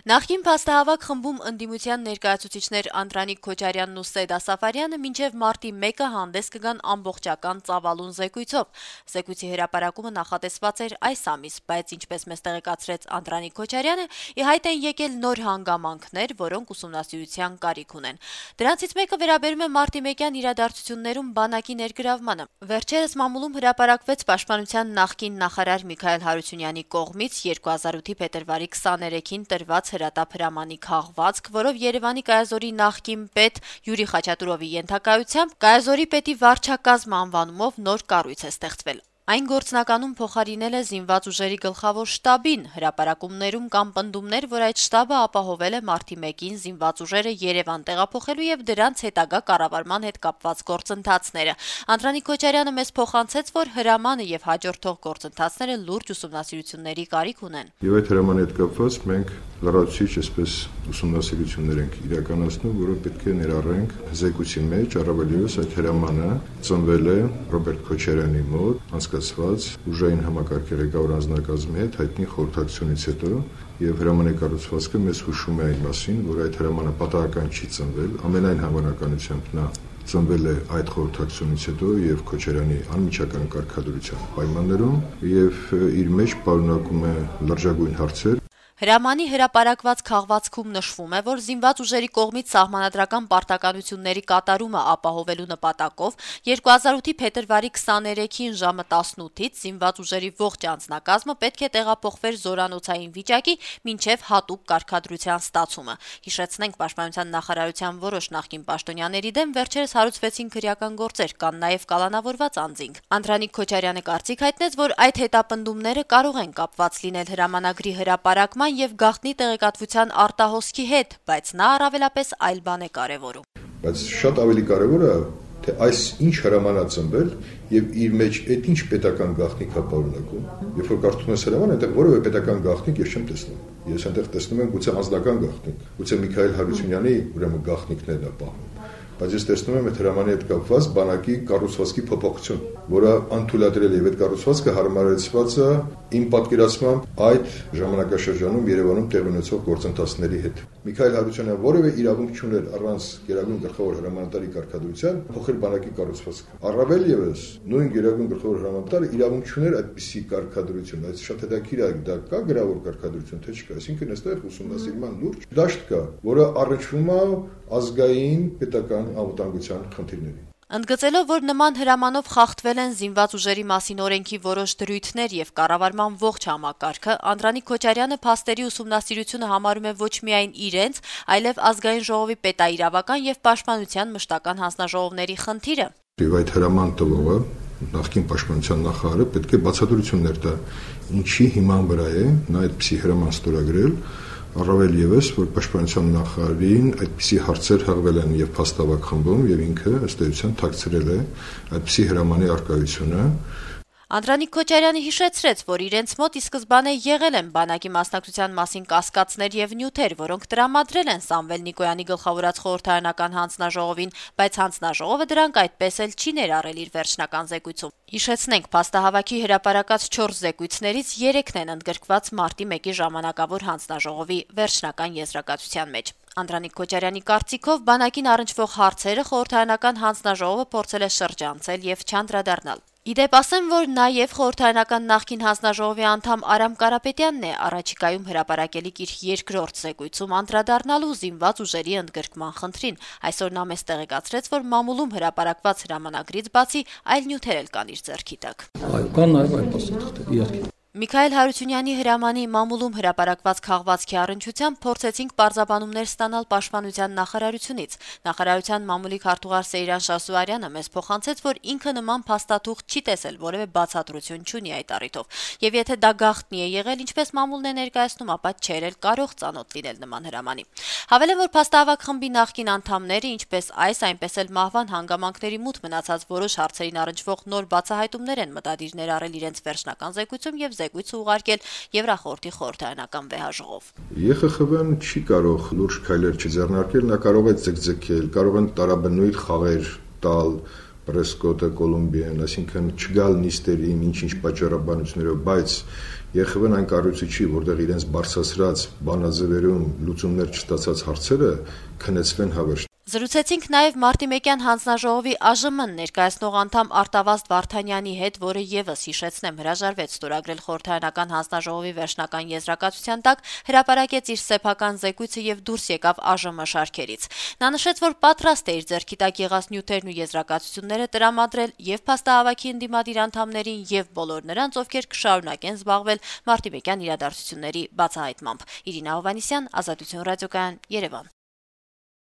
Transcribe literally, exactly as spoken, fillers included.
Նախկին փաստահավաք խմբում ընդդիմության ներկայացուցիչներ Անդրանիկ Քոչարյանն ու Սեյդ Ասաֆարյանը մինչև մարտի մեկը հանդես կգան ամբողջական ծավալուն զեկույցով։ Զեկույցի հրապարակումը նախատեսված էր այս ամիս, բայց ինչպես մեզ տեղեկացրեց Անդրանիկ Քոչարյանը, ի հայտ են եկել նոր հանգամանքներ, որոնք ուսումնասիրության կարիք ունեն։ Դրանցից մեկը վերաբերում է մարտի մեկյան իրադարձություններում բանակի ներգրավմանը։ Վերջերս մամուլում հրապարակվեց Պաշտպանության նախկին նախարար Միքայել Հարությունյանի կողմից երկու հազար ութի փետրվարի քսաներեքին տրված հրատապ հրամանի քաղվածք, որով Երևանի կայազորի նախկին պետ Յուրի Խաչատուրովի ենթակայությամբ կայազորի պետի վարչակազմ անվանումով նոր կառույց է ստեղծվել։ Այն գործնականում փոխարինել է զինված ուժերի գլխավոր շտաբին։ Հրապարակումներում կան պնդումներ, որ այդ շտաբը ապահովել է մարտի մեկին զինված ուժերը Երևան տեղափոխելու եւ դրանց հետագա կառավարման հետ կապված գործընթացները։ Անդրանիկ Քոչարյանը մեզ փոխանցեց, որ հրամանը եւ հաջորդող գործընթացները լուրջ ուսումնասիրությունների կարիք ունեն։ Եվ այդ հրամանի հետ կապված մենք լրացուցիչ այսպես ուսումնասիրություններ ենք իրականացնում, որը պետք է ներառենք զեկույցի մեջ, առավել ևս այդ հրամանը ծնվել է Ռոբերտ Քոչարյանի մոտ անցկացված ուժային համակարգի ղեկավար անձնակազմի հետ հայտնի խորհրդակցությունից հետո, եւ հրամանի կառուցվածքը մեզ հուշում է այն մասին, որ այդ հրամանը պատահական չի ծնվել, ամենայն հավանականությամբ նա ծնվել է այդ խորհրդակցությունից հետո եւ Քոչարյանի անմիջական կարգադրության պայմաններում եւ իր մեջ պարունակում է լրջագույն հարցեր։ Հրամանի հրապարակված քաղվածքում նշվում է, որ զինված ուժերի կողմից սահմանադրական պարտականությունների կատարումը ապահովելու նպատակով երկու հազար ութի փետրվարի քսաներեքին ժամը տասնութից զինված ուժերի ողջ անձնակազմը պետք է տեղափոխվեր զորանոցային վիճակի մինչև հատուկ կարգադրության ստացումը։ Հիշեցնենք, Պաշտպանության նախարարության որոշ նախկին պաշտոնյաների դեմ վերջերս հարուցվեցին քրեական գործեր, կան նաև կալանավորված անձինք։ Անդրանիկ Քոչարյանը կարծիք հայտնեց, որ այդ հետապնդումները կարող են կապված լինել հրամանագրի հրապարակման եւ գաղտնի տեղեկատվության արտահոսքի հետ, բայց նա առավելապես այլ բան է կարևորում։ Բայց շատ ավելի կարևոր է, թե այս ինչ հրաման է ծնվել եւ իր մեջ այդ ինչ պետական գաղտնիք է պարունակում։ Երբ որ կարդում ես հրաման, այնտեղ որևէ պետական գաղտնիք ես չեմ տեսնում։ Ես այնտեղ տեսնում եմ գուցե անձնական գաղտնիք, գուցե Միքայել Հարությունյանի ուրեմն գաղտնիքներն է պահում։ Բայց ես տեսնում եմ այդ հրամանի հետ կապված բանակի կառուցվածքի փոփոխություն, որը անթույլատրել է եւ այդ կառուցվածքը հարմարեցված է իմ պատկերացմամբ այդ ժամանակաշրջանում Երևանում տեղի ունեցող գործընթացների հետ։ Միքայել Հարությունյանը որևէ իրավունք չուներ առանց Գերագույն գլխավոր հրամանատարի կարգադրության փոխել բանակի կառուցվածքը։ Առավել եւս նույն Գերագույն գլխավոր հրամանատարը իրավունք չուներ այդպիսի կարգադրություն, այս շատ հետաքրքիր է, դա կա գրավոր կարգադրություն, թե չկա, այսինքն այստեղ ուսումնասիրման լուրջ դաշտ կա, որը առնչվում է ազգային պետական անվտանգության խնդիրներին։ Ընդգծելով, որ նման հրամանով խախտվել են զինված ուժերի մասին օրենքի որոշ դրույթներ եւ կառավարման ողջ համակարգը, Անդրանիկ Քոչարյանը փաստերի ուսումնասիրությունը համարում է ոչ միայն իրենց, այլև ազգային ժողովի պետաիրավական եւ պաշտպանության մշտական հանձնաժողովների խնդիրը։ Եվ այդ հրաման տվողը նախկին պաշտպանության նախարարը պետք է բացատրություններ տա, ինչի հիման վրա է նա այդպիսի հրաման ստորագրել։ Առավել եւս, որ Պաշտպանության նախարարին այդպիսի հարցեր հղվել են եւ փաստավակ խմբում եւ ինքը ըստ էության թաքցրել է այդպիսի հրամանի արկայությունը։ Անդրանիկ Քոչարյանը հիշեցրեց, որ իրենց մոտ ի սկզբանե եղել են բանակի մասնակցության մասին կասկածներ եւ նյութեր, որոնք տրամադրել են Սամվել Նիկոյանի գլխավորած խորհրդարանական հանձնաժողովին, բայց հանձնաժողովը դրանք այդպես էլ չի ներառել իր վերջնական զեկույցում։ Հիշեցնենք, փաստահավաքի հրապարակած չորս զեկույցներից երեքն են ընդգրկված մարտի մեկի ժամանակավոր հանձնաժողովի վերջնական եզրակացության մեջ։ Անդրանիկ Քոչարյանի կարծիքով բանակին առնչվող հարցերը խորհրդարանական հանձնաժողովը փորձել է շրջանցել եւ չանդրադառնալ։ Իդեպ ասեմ, որ նաև խորհրդարանական նախկին հանձնաժողովի անդամ Արամ Կարապետյանն է առաջիկայում հրապարակելիք իր երկրորդ զեկույցում անդրադառնալու զինված ուժերի ընդգրկման խնդրին։ Այսօր նա մեզ տեղեկացրեց, որ մամուլում հրապարակված հրամանագրից բացի այլ նյութեր էլ կան իր ձեռքի տակ։ Այո, կան նաև այլ փաստաթղթեր, իհարկե։ Միքայել Հարությունյանի հրամանի մամուլում հրապարակված քաղվածքի առնչությամբ փորձեցինք պարզաբանումներ ստանալ Պաշտպանության նախարարությունից։ Նախարարության մամուլի քարտուղար Սեյրան Շասուարյանը մեզ փոխանցեց, որ ինքը նման փաստաթուղթ չի տեսել, որևէ բացատրություն չունի այդ առիթով։ Եվ եթե դա գաղտնի է եղել, ինչպես մամուլն է ներկայացնում, ապա չէր էլ կարող ծանոթ լինել նման հրամանի։ Հավելեմ, որ փաստահավաք խմբի նախկին անդամները, ինչպես այս, այնպես էլ մահվան հանգամանքների մուտ մնացած որոշ հարցերին առնչվող նոր բացահայտումներ են մտադիր ներառել իրենց վերջնական զեկույցում եւ զեկույցը ուղարկել Եվրախորհրդի խորհրդարանական վեհաժողով։ Ե Խ Խ V-ն չի կարող լուրջ քայլեր չձեռնարկել, նա կարող է ձգձգել, կարող են տարաբնույթ խաղեր տալ, Պրեսկոտը, Կոլումբիան, այսինքն չգալ նիստերին, ինչ-ինչ պատճառաբանություններով, բայց ԵԽՎ-ն այն կառույցը չի, որտեղ իրենց բարձրացրած բանաձևերում լուծումներ չստացած հարցերը քնեցվեն հավերժ։ Զրուցեցինք նաև մարտի մեկյան հանձնաժողովի ԱԺՄ ներկայացնող անդամ Արտավազդ Վարդանյանի հետ, որը եւս հիշեցնեմ հրաժարվեց ստորագրել խորհրդարանական հանձնաժողովի վերջնական եզրակացության տակ, հրապարակեց իր սեփական զեկույցը եւ դուրս եկավ ԱԺՄ շարքերից։ Նա նշեց, որ պատրաստ է իր ձեռքի տակ եղած նյութերն ու եզրակացությունները տրամադրել եւ փաստահավաքի ընդդիմադիր անդամներին եւ բոլոր նրանց, ովքեր կշարունակեն զբաղվել մարտի մեկյան իրադարձությունների բացահայտմամբ։ Իրինա Հովհաննիսյան, Ազատություն ռադիոկայան, Երևան։